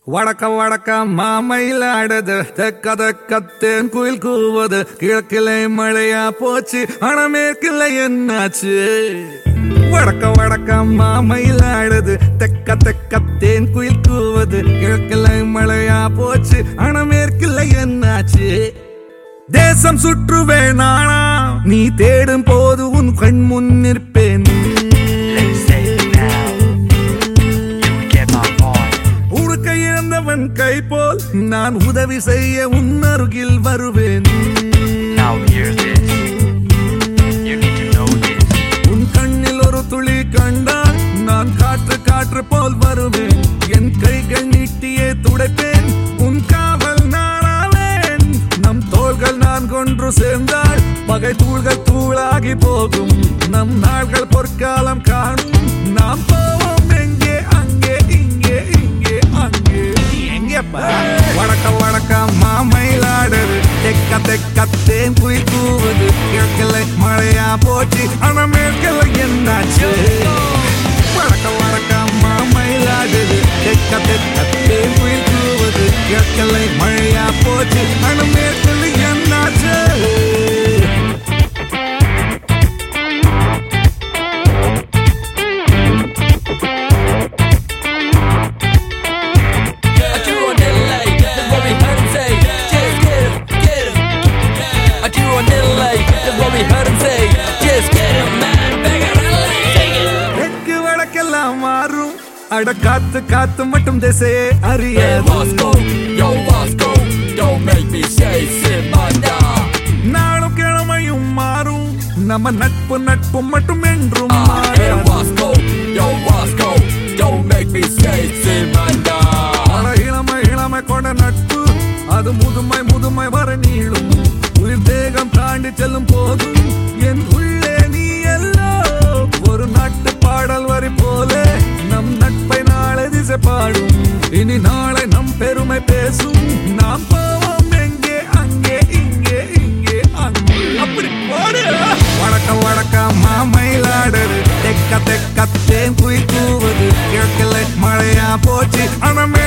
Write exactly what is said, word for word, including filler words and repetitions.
வடக்க வடக்க மாமயிலாடுது, தெக்க தெக்கத்தேன் குயில் கூவது, கிழக்கிலே மழையா போச்சு ஆனா மேற்கில்லை என்னாச்சு. வடக்க வடக்க மாமயிலாடுது, தெக்க தெக்கத்தேன் குயில் கூவது, கிழக்கிலே மழையா போச்சு ஆனா மேற்கில்லை என்னாச்சு. தேசம் சுற்றுவேன் நானா, நீ தேடும் போது உன் கண் முன் நிற்பேன். கை போல் நான் உதவி செய்ய உன் அருகில் வருவேன். உன் கண்ணில் ஒரு துளி கண்டால் நான் காற்று காற்று போல் வருவேன். என் கைகள் நீட்டியே துடைப்பேன், உன் காவல் நாளாவேன். நம் தோள்கள் நான் கொன்று சேர்ந்தால் பகை தூள்கள் தூளாகி போகும். நம் நாள்கள் பொற்காலம் காணும், நாம் போவோம் எங்கே அங்கே இங்கே இங்கே அங்கே. வடக்க வடக்க மாமயிலாடுது, தெக்க தெக்கத்தேன் குயில் கூவது, கிழக்கில்லை மழையா போச்சு ஆனா மேற்கில்லை என்னாச்சு. வடக்க வடக்க மாமயிலாடுது, தெக்க தெக்கத்தேன் குயில் கூவது, கிழக்கில்லை மழையா போச்சு ஆனா மேற்கில்லை என்னாச்சு. அட காத்து காத்து மட்டும் திசையே அறியாது. நாளும் கிழமையும் மாறும், நம்ம நட்பு நட்பு மட்டும் என்றும் இளமை இளமை கொண்ட நட்பு அது முதுமை முதுமை வர நீளும். உயிர் தேகம் தாண்டி செல்லும் போதும் என் உள்ளே நீ எல்லோ ஒரு நாட்டு பாடல் வரி போல நம் நட்பை நாளை திசை பாடும். இனி நாளை நம் பெருமை பேசும், நாம் போவோம் எங்கே அங்கே இங்கே இங்கே அங்கே. அப்படி போடு. வடக்க வடக்க மாமயிலாடுது, தெக்க தெக்கத்தேன் குயில் கூவது, கிழக்கில்லை மழையா போச்சு ஆனா